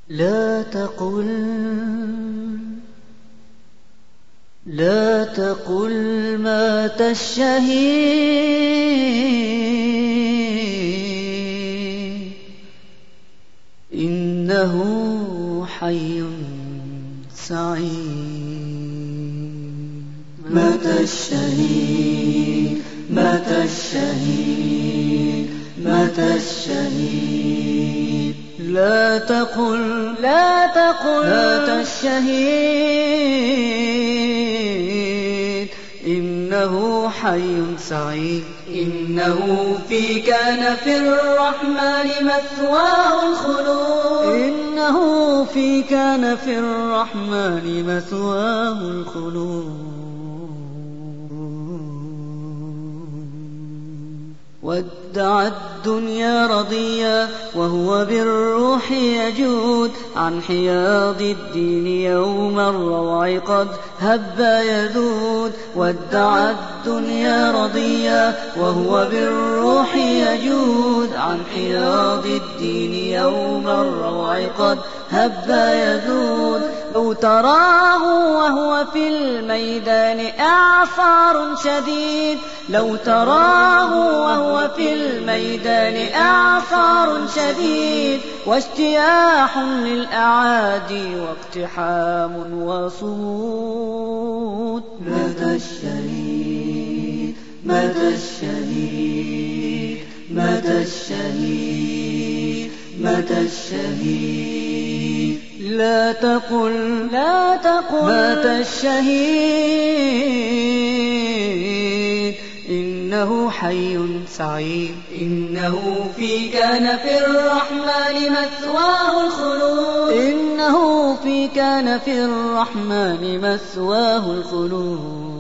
لا تقل مات الشهيد إنه حي سعيد. مات الشهيد مات الشهيد مات الشهيد. لا تقل مات الشهيد إنه حي سعيد. إنه في كان في الرحمن مثواه الخلود. إنه في كان في الرحمن مثواه الخلود. ودع الدنيا رضيا وهو بالروح يجود. عن حياض الدين يوم الروع قد هب يذود. ودع الدنيا رضيا وهو بالروح يجود. عن حياض الدين يوم الروع قد هب يذود. لو تراه وهو في الميدان إعصار شديد. لو تراه وهو في الميدان إعصار شديد. واجتياح للأعادي واقتحام وصمود. مات الشهيد مات الشهيد مات الشهيد مات الشهيد. لا تقل مات الشهيد إنه حي سعيد. إنه في كان في الرحمن مثواه الخلود. إنه في كان في الرحمن مثواه الخلود.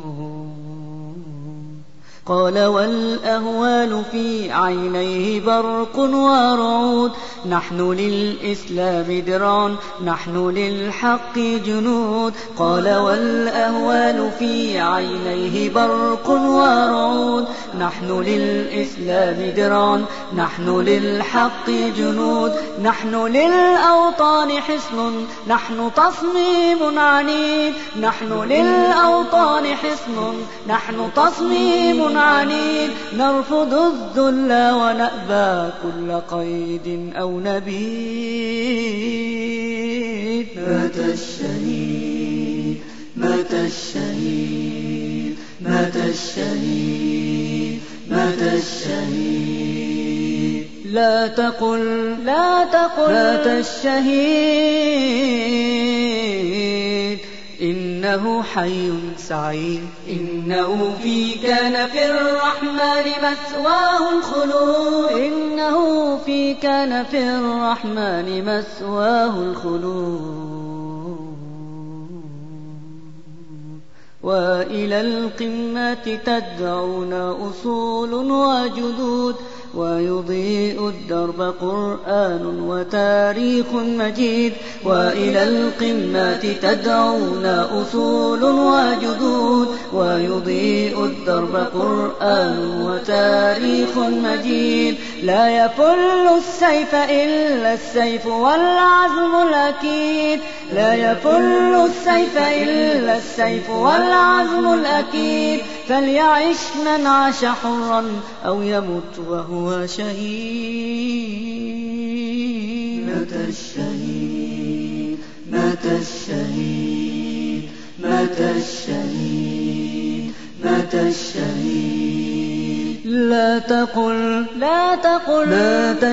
قال والأهوال في عينيه برق ورعود. نحن للإسلام درع نحن للحق جنود. قال والأهوال في عينيه برق ورعود. نحن للإسلام درع نحن للحق جنود. نحن للأوطان حصن نحن تصميم عنيد. نحن للأوطان حصن نحن تصميم عنيد. نرفض الذل ونأبى كل قيد أو نبيد. مات الشهيد مات الشهيد مات الشهيد مات الشهيد. لا تقل مات الشهيد إنه حي سعيد. إنه في كان في الرحمن مثواه الخلود. إنه في كان في الرحمن مثواه الخلود. وإلى القمة تدعون أصول وجدود. ويضيء الدرب قرآن وتاريخ مجيد. وإلى القمة تدعون أصول وجدود. ويضيء الدرب قرآن وتاريخ مجيد. لا يفل السيف إلا السيف والعزم الأكيد. لا يفل السيف إلا السيف والعزم الأكيد. فليعش من عاش حرا أو يمت وهو شهيد. مات الشهيد مات الشهيد مات الشهيد مات الشهيد. لا تقل مات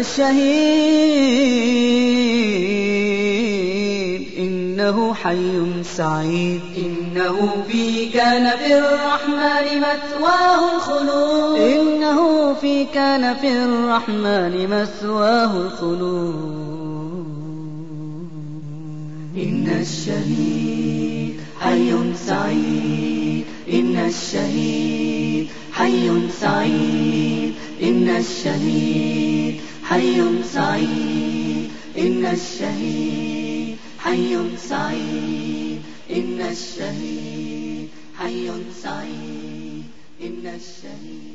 الشهيد إنه حي سعيد. إنه في كان في الرحمن مثواه الخلود. إنه في كان في الرحمن مثواه الخلود. إن الشهيد حي سعيد. إن الشهيد حي سعيد. إن الشهيد حي سعيد. إن الشهيد حي سعيد. إن الشهيد حي سعيد. إن الشهيد